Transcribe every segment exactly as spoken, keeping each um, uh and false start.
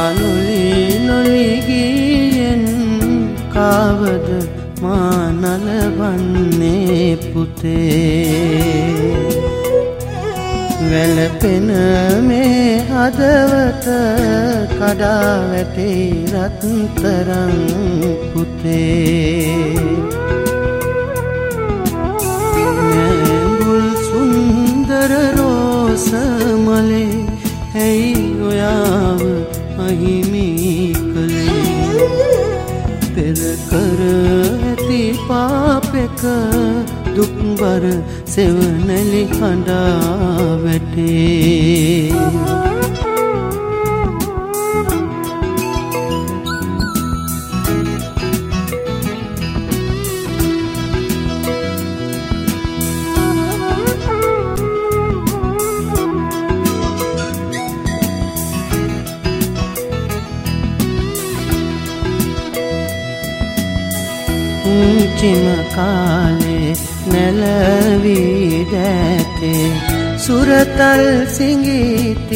බාලුලි නොලි ගියෙන් කාවද මා නලවන්නේ පුතේ වැළපෙන මේ හදවත කඩා වැටේ රත්තරන් පුතේ නැඹුල් සුන්දර රෝස මලේ ඇයි ඔයාව අහිමි කළේ පෙර කර ඇති පාපෙක දුක්බර සෙවණලි හඬා වැටේ පුංචිම කාලේ නැලවී දැතේ සුරතල් සිඟිති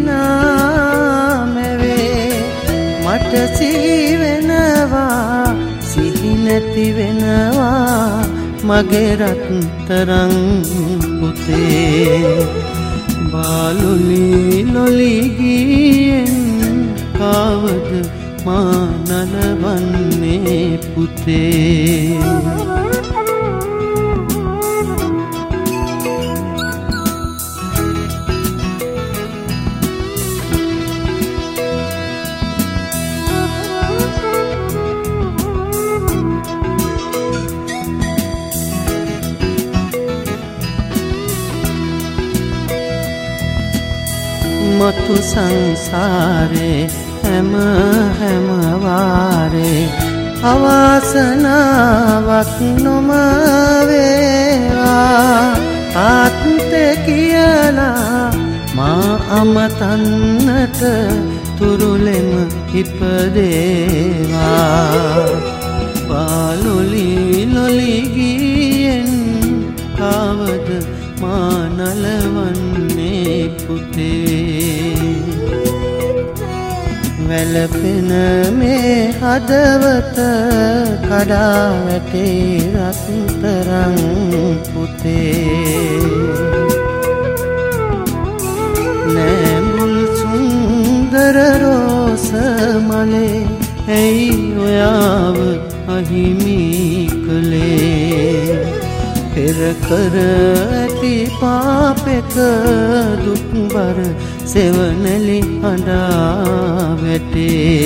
සිනාමැවේ මට සිහිවෙනවා සිහි නැති වෙනවා මගේ රත්තරන් පුතේ බාලුලි නොලි ගියෙන් කාවද මා නලවන්නේ පුතේ මතු සංසාරේ හැම හැම වාරේ අවාසනාවක් නොම වේවා ආත්මේ කියලා මා අමතන්නට තුරුලෙම ඉපදේවා බාලුලි නොලි ගියෙන් කාවද මා නලවන්නේ පුතේ වැළපෙන මේ හදවත කඩා වැටේ රත්තරන් පුතේ නැඹුල් සුන්දර රෝස මලේ ඇයි ඔයාව අහිමි කළේ පෙර කර ඇති පාපෙක දුක්බර සෙවණලි හඬා වැටේ